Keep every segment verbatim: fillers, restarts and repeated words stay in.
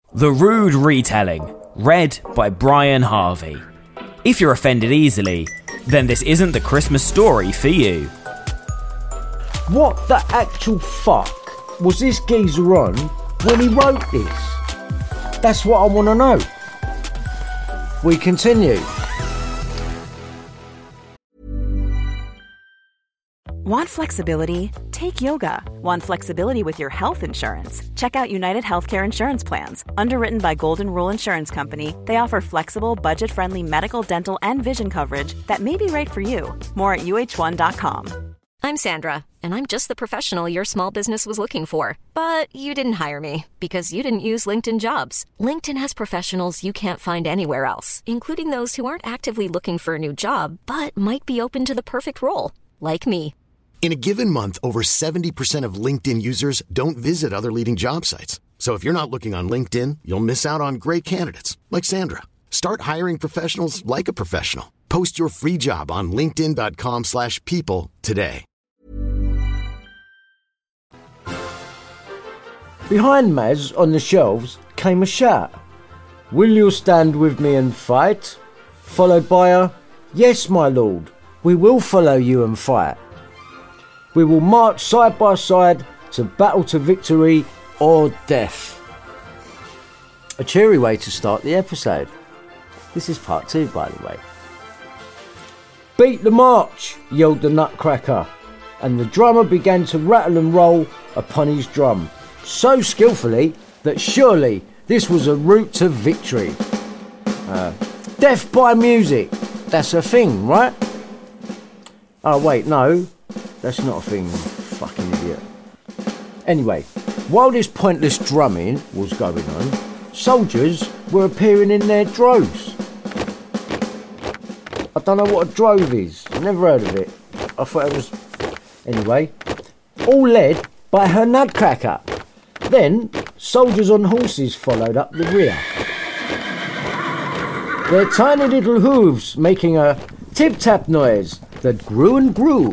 The Rude Retelling, read by Brian Harvey. If you're offended easily, then this isn't the Christmas story for you. What the actual fuck was this geezer on when he wrote this? That's what I want to know. We continue. Want flexibility? Take yoga. Want flexibility with your health insurance? Check out United Healthcare Insurance Plans. Underwritten by Golden Rule Insurance Company, they offer flexible, budget-friendly medical, dental, and vision coverage that may be right for you. More at U H one dot com. I'm Sandra, and I'm just the professional your small business was looking for. But you didn't hire me because you didn't use LinkedIn Jobs. LinkedIn has professionals you can't find anywhere else, including those who aren't actively looking for a new job, but might be open to the perfect role, like me. In a given month, over seventy percent of LinkedIn users don't visit other leading job sites. So if you're not looking on LinkedIn, you'll miss out on great candidates like Sandra. Start hiring professionals like a professional. Post your free job on linkedin dot com slash people today. Behind Maz on the shelves came a shout. "Will you stand with me and fight?" Followed by a, "Yes, my lord, we will follow you and fight. We will march side by side to battle to victory or death." A cheery way to start the episode. This is part two, by the way. "Beat the march," yelled the Nutcracker, and the drummer began to rattle and roll upon his drum, so skillfully that surely this was a route to victory. Uh, death by music, that's a thing, right? Oh wait, no. That's not a thing, fucking idiot. Anyway, while this pointless drumming was going on, soldiers were appearing in their droves. I don't know what a drove is. Never heard of it. I thought it was... Anyway, all led by her Nutcracker. Then, soldiers on horses followed up the rear, their tiny little hooves making a tip-tap noise that grew and grew.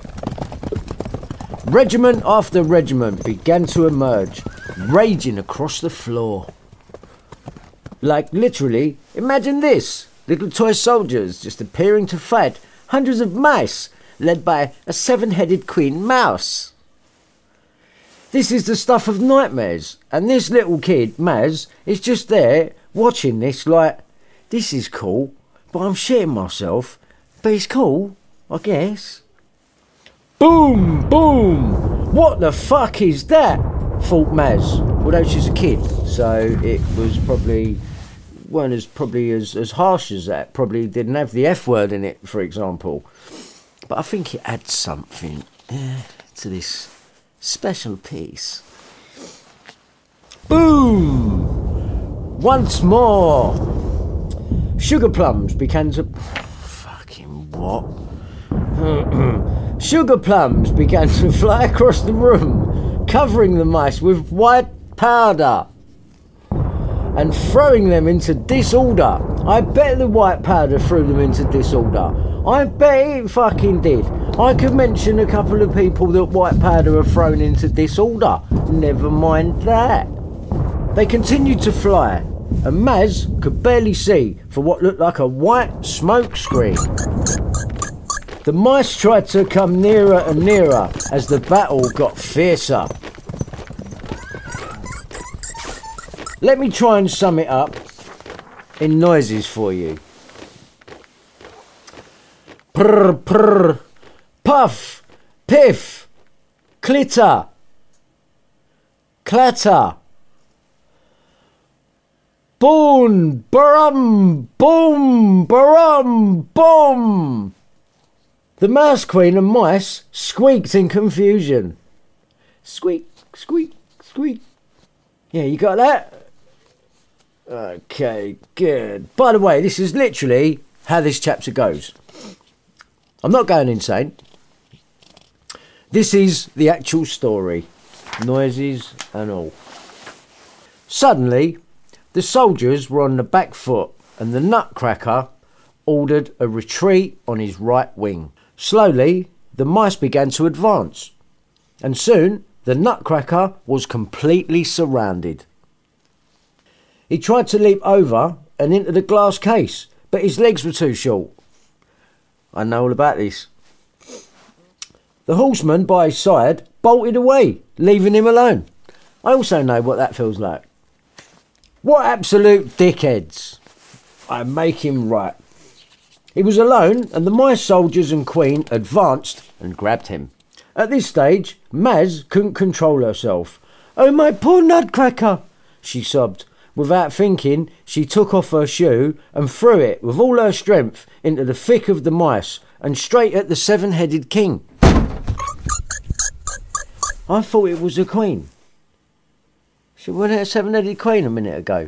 Regiment after regiment began to emerge, raging across the floor. Like literally, imagine this, little toy soldiers just appearing to fight hundreds of mice led by a seven-headed queen mouse. This is the stuff of nightmares, and this little kid, Maz, is just there watching this like, this is cool, but I'm shitting myself, but it's cool, I guess. Boom, boom! What the fuck is that? Thought Maz. Although she's a kid, so it was probably weren't as probably as, as harsh as that. Probably didn't have the F word in it, for example. But I think it adds something uh, to this special piece. Boom! Once more. Sugar plums began to fucking what? Sugar plums began to fly across the room, covering the mice with white powder and throwing them into disorder. I bet the white powder threw them into disorder. I bet it fucking did. I could mention a couple of people that white powder have thrown into disorder. Never mind that. They continued to fly, and Maz could barely see for what looked like a white smoke screen. The mice tried to come nearer and nearer as the battle got fiercer. Let me try and sum it up in noises for you. Prr, prr, puff, piff, clitter, clatter, boom, brum, boom, brum, boom. The mouse queen and mice squeaked in confusion. Squeak, squeak, squeak. Yeah, you got that? Okay, good. By the way, this is literally how this chapter goes. I'm not going insane. This is the actual story. Noises and all. Suddenly, the soldiers were on the back foot and the Nutcracker ordered a retreat on his right wing. Slowly, the mice began to advance, and soon the Nutcracker was completely surrounded. He tried to leap over and into the glass case, but his legs were too short. I know all about this. The horseman by his side bolted away, leaving him alone. I also know what that feels like. What absolute dickheads. I make him right. He was alone, and the mice soldiers and queen advanced and grabbed him. At this stage, Maz couldn't control herself. "Oh, my poor nutcracker," she sobbed. Without thinking, she took off her shoe and threw it with all her strength into the thick of the mice and straight at the seven-headed king. I thought it was a queen. She wasn't it a seven-headed queen a minute ago?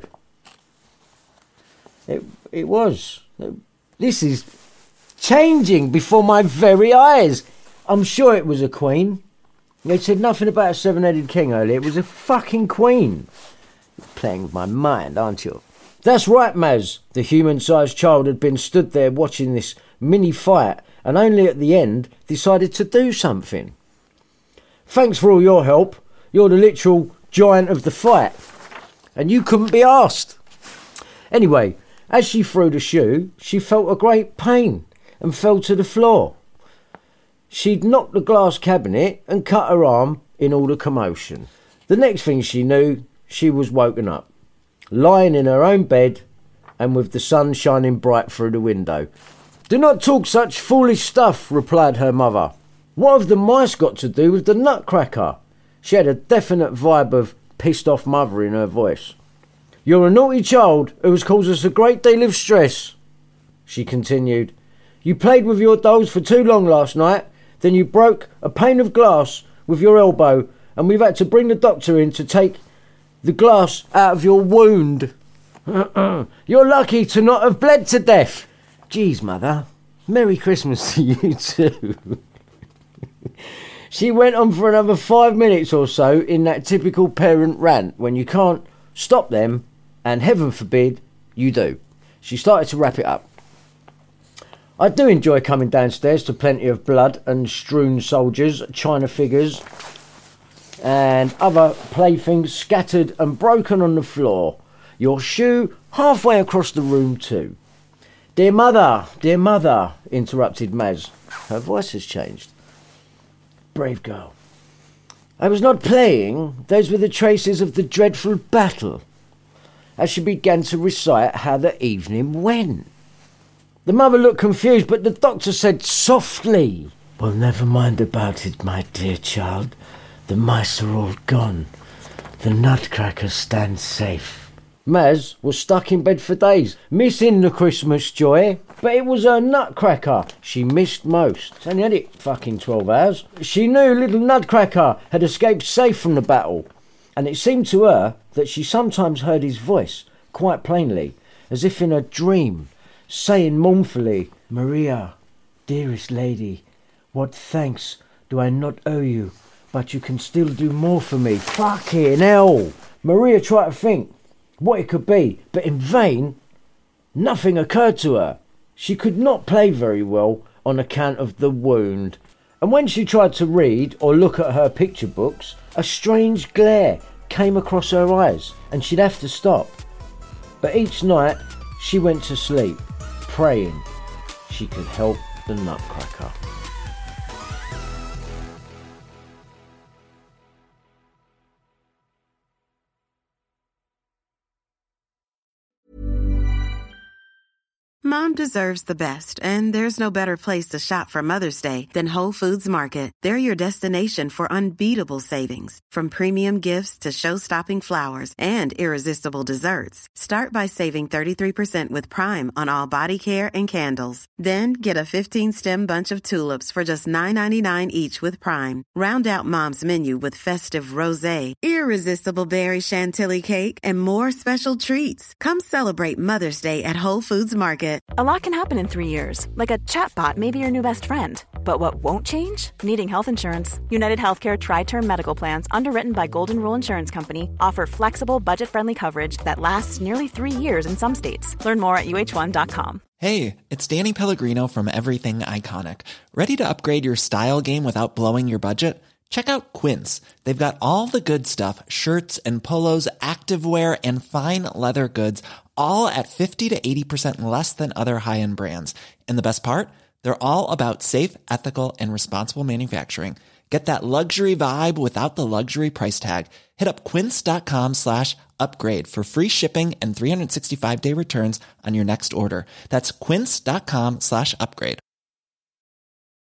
It, it was. This is changing before my very eyes. I'm sure it was a queen. They said nothing about a seven-headed king earlier. It was a fucking queen. You're playing with my mind, aren't you? That's right, Maz. The human-sized child had been stood there watching this mini fight and only at the end decided to do something. Thanks for all your help. You're the literal giant of the fight. And you couldn't be asked. Anyway, as she threw the shoe, she felt a great pain and fell to the floor. She'd knocked the glass cabinet and cut her arm in all the commotion. The next thing she knew, she was woken up, lying in her own bed and with the sun shining bright through the window. "Do not talk such foolish stuff," replied her mother. "What have the mice got to do with the nutcracker?" She had a definite vibe of pissed off mother in her voice. "You're a naughty child who has caused us a great deal of stress," she continued. "You played with your dolls for too long last night, then you broke a pane of glass with your elbow and we've had to bring the doctor in to take the glass out of your wound. You're lucky to not have bled to death." Jeez, mother. Merry Christmas to you too. She went on for another five minutes or so in that typical parent rant when you can't stop them, and heaven forbid you do. She started to wrap it up. I do enjoy coming downstairs to plenty of blood and strewn soldiers, china figures, and other playthings scattered and broken on the floor. Your shoe halfway across the room too. "Dear mother, dear mother," interrupted Maz. Her voice has changed. "Brave girl. I was not playing. Those were the traces of the dreadful battle." As she began to recite how the evening went. The mother looked confused, but the doctor said softly, "Well, never mind about it, my dear child. The mice are all gone. The nutcracker stands safe." Maz was stuck in bed for days, missing the Christmas joy, but it was her nutcracker she missed most. She only had it fucking twelve hours. She knew little nutcracker had escaped safe from the battle, and it seemed to her that she sometimes heard his voice quite plainly, as if in a dream, saying mournfully, "Maria, dearest lady, what thanks do I not owe you, but you can still do more for me." Fucking hell! Maria tried to think what it could be, but in vain. Nothing occurred to her. She could not play very well on account of the wound, and when she tried to read or look at her picture books, a strange glare came across her eyes and she'd have to stop. But each night she went to sleep, praying she could help the nutcracker. Mom deserves the best, and there's no better place to shop for Mother's Day than Whole Foods Market. They're your destination for unbeatable savings, from premium gifts to show-stopping flowers and irresistible desserts. Start by saving thirty-three percent with Prime on all body care and candles. Then get a fifteen-stem bunch of tulips for just nine ninety-nine each with Prime. Round out Mom's menu with festive rosé, irresistible berry chantilly cake, and more special treats. Come celebrate Mother's Day at Whole Foods Market. A lot can happen in three years, like a chatbot may be your new best friend. But what won't change? Needing health insurance. United Healthcare Tri-Term Medical Plans, underwritten by Golden Rule Insurance Company, offer flexible, budget-friendly coverage that lasts nearly three years in some states. Learn more at U H one dot com. Hey, it's Danny Pellegrino from Everything Iconic. Ready to upgrade your style game without blowing your budget? Check out Quince. They've got all the good stuff, shirts and polos, activewear, and fine leather goods, all at fifty to eighty percent less than other high-end brands. And the best part? They're all about safe, ethical, and responsible manufacturing. Get that luxury vibe without the luxury price tag. Hit up quince.com slash upgrade for free shipping and three sixty-five day returns on your next order. That's quince.com slash upgrade.